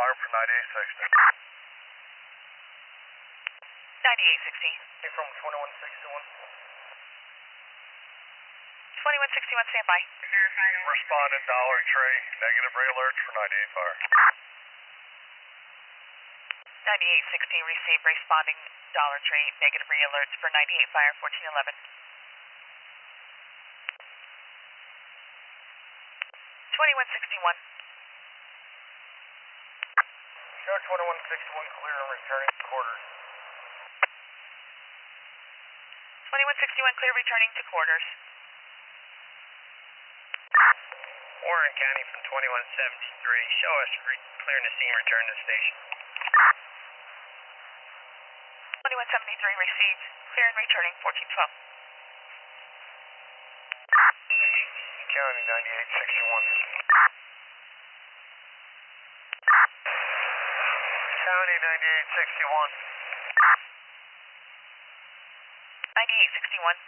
Wire for 9860. 9860. Hey, from 2161. 2161, stand by. Responding Dollar Tree, negative re-alerts for 98 Fire. 9860, receive responding Dollar Tree, negative re-alerts for 98 Fire, 1411. 2161. Show 2161 clear and returning to quarters. 2161, clear returning to quarters. Warren County from 2173, show us clearing the scene, return to station. 2173, received, clear and returning, 1412. County 9861. County 9861. 9861.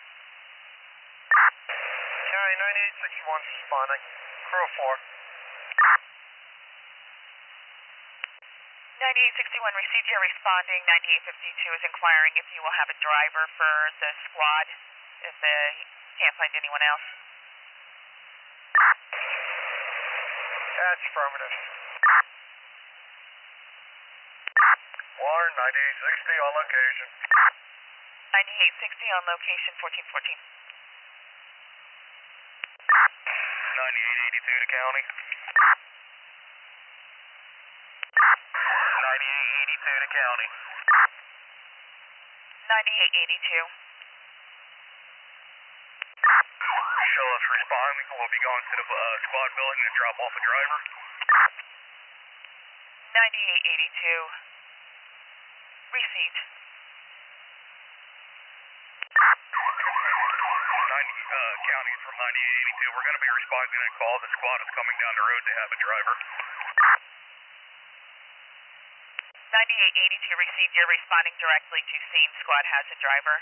County 9861 responding. Crew 4. 9861, received, you're responding. 9852 is inquiring if you will have a driver for the squad, if they can't find anyone else. That's affirmative. Warren 9860 on location. 9860 on location, 1414. 9882 to county. 9882 to county. 9882. Show us responding. We'll be going to the squad building to drop off a driver. 9882. Received. County from 9882. We're going to be responding to a call. The squad is coming down the road to have a driver. 9882, received, you're responding directly to scene. Squad has a driver.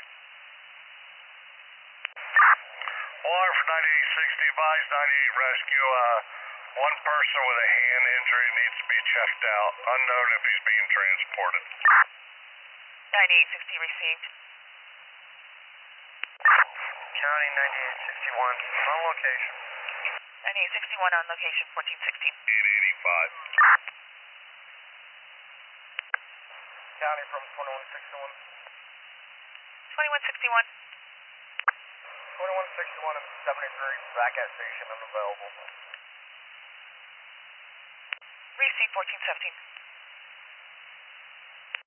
Water for 9860, advise 98 rescue. One person with a hand injury needs to be checked out. Unknown if he's being transported. 9860, received. County 9861 on location. 9861 on location, 1416. 885. County from 2161. 2161. 2161 and 73, back at station unavailable. Receive, 1417.